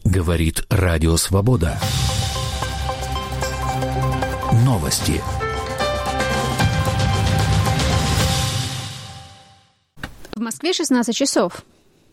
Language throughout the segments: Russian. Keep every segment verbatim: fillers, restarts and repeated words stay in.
Говорит Радио Свобода. Новости. В Москве шестнадцать часов.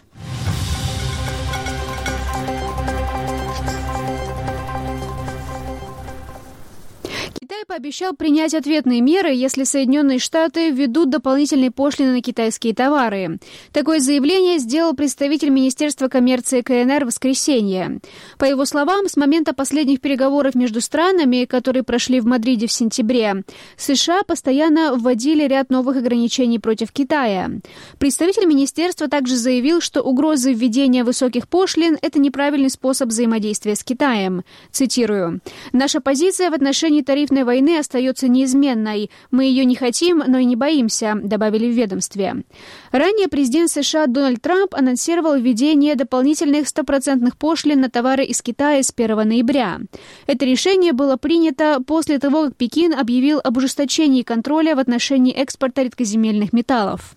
Китай пообещал принять ответные меры, если Соединенные Штаты введут дополнительные пошлины на китайские товары. Такое заявление сделал представитель Министерства коммерции КНР в воскресенье. По его словам, с момента последних переговоров между странами, которые прошли в Мадриде в сентябре, США постоянно вводили ряд новых ограничений против Китая. Представитель министерства также заявил, что угроза введения высоких пошлин – это неправильный способ взаимодействия с Китаем. Цитирую. «Наша позиция в отношении тарифной войны остается неизменной. Мы ее не хотим, но и не боимся», добавили в ведомстве. Ранее президент США Дональд Трамп анонсировал введение дополнительных стопроцентных пошлин на товары из Китая с первого ноября. Это решение было принято после того, как Пекин объявил об ужесточении контроля в отношении экспорта редкоземельных металлов.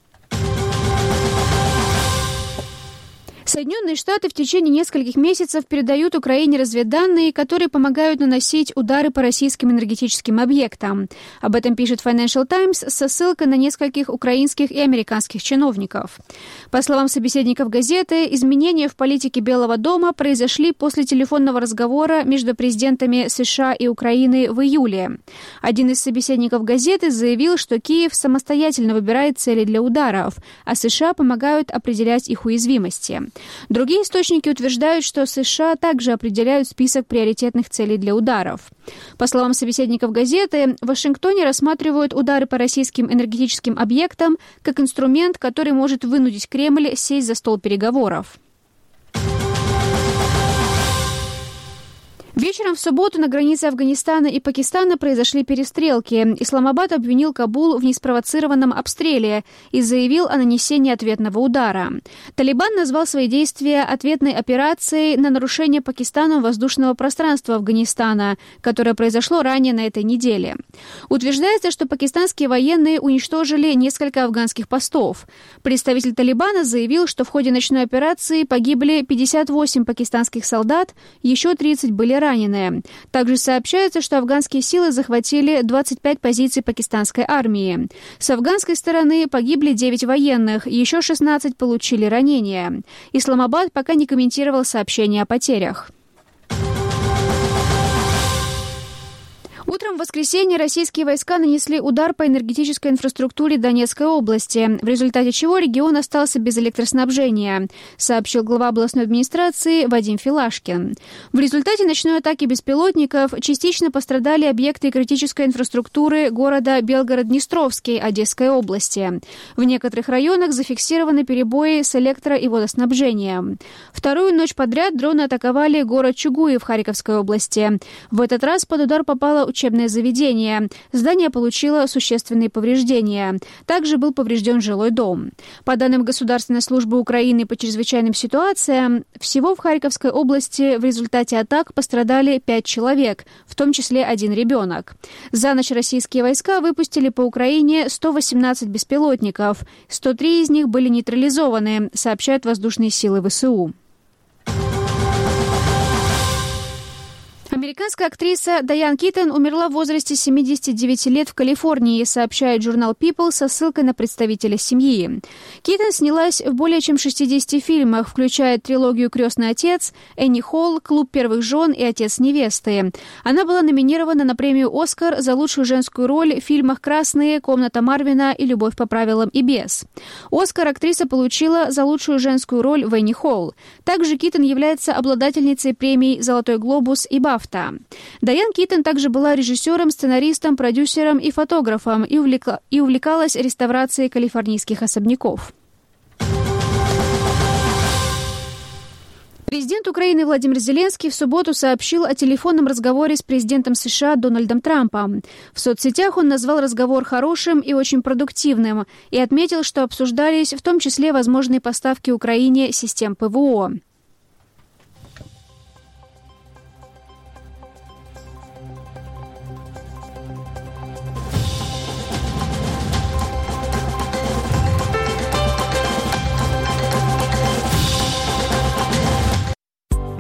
Соединенные Штаты в течение нескольких месяцев передают Украине разведданные, которые помогают наносить удары по российским энергетическим объектам. Об этом пишет Financial Times со ссылкой на нескольких украинских и американских чиновников. По словам собеседников газеты, изменения в политике Белого дома произошли после телефонного разговора между президентами США и Украины в июле. Один из собеседников газеты заявил, что Киев самостоятельно выбирает цели для ударов, а США помогают определять их уязвимости. Другие источники утверждают, что США также определяют список приоритетных целей для ударов. По словам собеседников газеты, в Вашингтоне рассматривают удары по российским энергетическим объектам как инструмент, который может вынудить Кремль сесть за стол переговоров. Вечером в субботу на границе Афганистана и Пакистана произошли перестрелки. Исламабад обвинил Кабул в неспровоцированном обстреле и заявил о нанесении ответного удара. Талибан назвал свои действия ответной операцией на нарушение Пакистаном воздушного пространства Афганистана, которое произошло ранее на этой неделе. Утверждается, что пакистанские военные уничтожили несколько афганских постов. Представитель Талибана заявил, что в ходе ночной операции погибли пятьдесят восемь пакистанских солдат, еще тридцать были ранены. раненые. Также сообщается, что афганские силы захватили двадцать пять позиций пакистанской армии. С афганской стороны погибли девять военных, еще шестнадцать получили ранения. Исламабад пока не комментировал сообщения о потерях. Утром в воскресенье российские войска нанесли удар по энергетической инфраструктуре Донецкой области, в результате чего регион остался без электроснабжения, сообщил глава областной администрации Вадим Филашкин. В результате ночной атаки беспилотников частично пострадали объекты критической инфраструктуры города Белгород-Днестровский Одесской области. В некоторых районах зафиксированы перебои с электро- и водоснабжением. Вторую ночь подряд дроны атаковали город Чугуев Харьковской области. В этот раз под удар попало учебное заведение. Здание получило существенные повреждения. Также был поврежден жилой дом. По данным Государственной службы Украины по чрезвычайным ситуациям, всего в Харьковской области в результате атак пострадали пять человек, в том числе один ребенок. За ночь российские войска выпустили по Украине сто восемнадцать беспилотников. сто три из них были нейтрализованы, сообщают воздушные силы ВСУ. Американская актриса Дайан Китон умерла в возрасте семидесяти девяти лет в Калифорнии, сообщает журнал People со ссылкой на представителя семьи. Китон снялась в более чем шестидесяти фильмах, включая трилогию «Крестный отец», «Энни Холл», «Клуб первых жен» и «Отец невесты». Она была номинирована на премию «Оскар» за лучшую женскую роль в фильмах «Красные», «Комната Марвина» и «Любовь по правилам и без». «Оскар» актриса получила за лучшую женскую роль в «Энни Холл». Также Китон является обладательницей премий «Золотой глобус» и «Бафта». Дайан Китон также была режиссером, сценаристом, продюсером и фотографом и, увлека... и увлекалась реставрацией калифорнийских особняков. Президент Украины Владимир Зеленский в субботу сообщил о телефонном разговоре с президентом США Дональдом Трампом. В соцсетях он назвал разговор хорошим и очень продуктивным и отметил, что обсуждались в том числе возможные поставки Украине систем ПВО.